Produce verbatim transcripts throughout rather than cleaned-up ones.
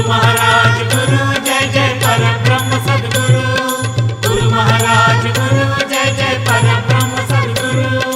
गुरु महाराज गुरु जय जय परब्रह्म सद्गुरु। गुरु महाराज गुरु जय जय परब्रह्म सद्गुरु।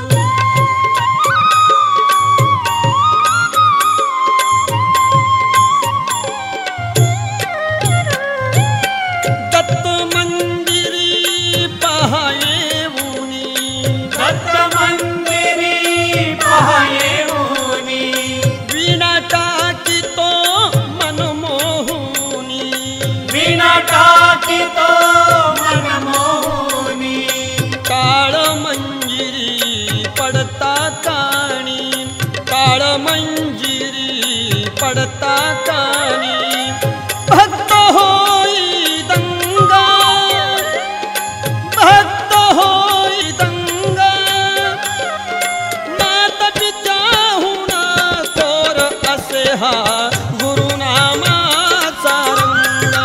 दत्त मंदिरी पहाये ऊनी, दत्त मंदिरी पहाये ऊनी, वीणा टाकी तो मनमोहुनी, वीणा टाकी तो मनमोहुनी, काळ मंजिरी पडता काणी, काळ मंजिरी पडता काणी, भक्त होई दंगा, भक्त होई दंगा, मात पित्याहून थोर असे हा गुरुनामाचा रंग,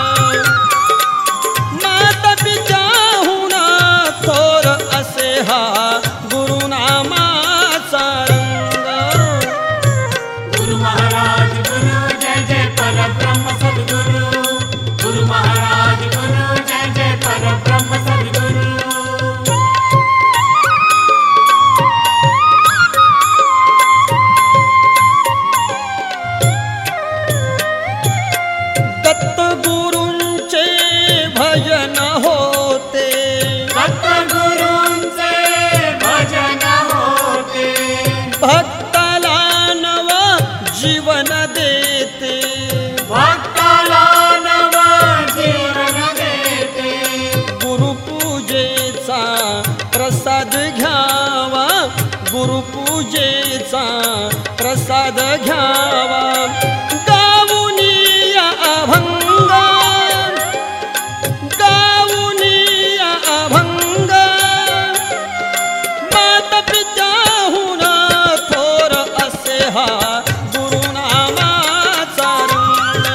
मात पित्याहून थोर असे हा गुरुनामाचा रंग। गुरु महाराज गुरु जय जय परब्रह्म सद्गुरु। गुरु महाराज गुरु जय जय परब्रह्म सद्गुरु। दत्त गुरूंचे भजन होते, दत्त गुरूंचे भजन होते, भक्ताला नव जीवन देते, भक्ताला नव जीवन देते, गुरुपूजेचा प्रसाद घ्यावा, गुरुपूजेचा प्रसाद घ्यावा, गाऊनिया अभंग, गाऊनिया अभंग, मात पित्याहून थोर असे हा गुरुनामाचा रंग,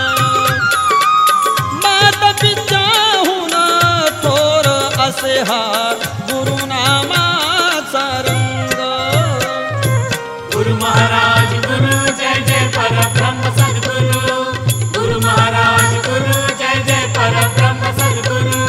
मात पित्याहून थोर असे हा गुरुनामाचा रंग। गुरु महाराज गुरु जय जय परब्रह्म सद्गुरु। गुरु महाराज गुरु जय जय परब्रह्म सद्गुरु।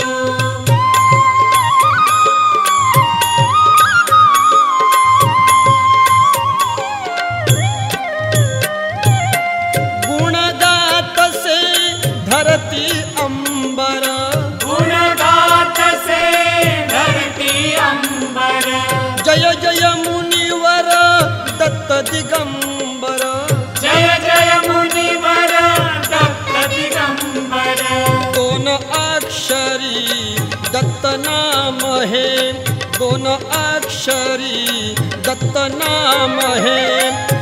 गुणगात से धरती अंबर, गुण गात से धरती अंबर, जय जय मुनिवर दत्त दिगंबर, जय जय मुनिवर दत्त दिगंबर, दोन अक्षरी दत्त नाम है, दोन अक्षरी दत्त नाम है,